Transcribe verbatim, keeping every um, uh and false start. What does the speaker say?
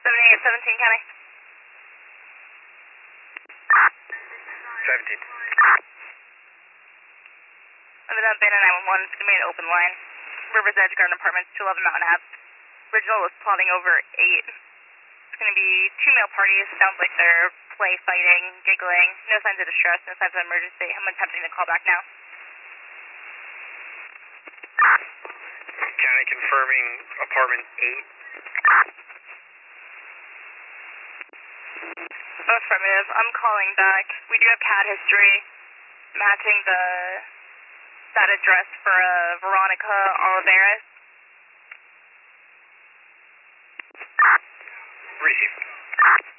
seventy-eight seventeen, County. seventeen. Over that Bandit nine one one, it's going to be an open line. River's Edge Garden Apartments, two eleven Mountain Ave. Original was plotting over eight. It's going to be two male parties. Sounds like they're play fighting, giggling. No signs of distress, no signs of emergency. I'm attempting to call back now. County confirming apartment eight. Affirmative. I'm calling back. We do have C A D history matching the that address for uh, Veronica Oliveras. Receive.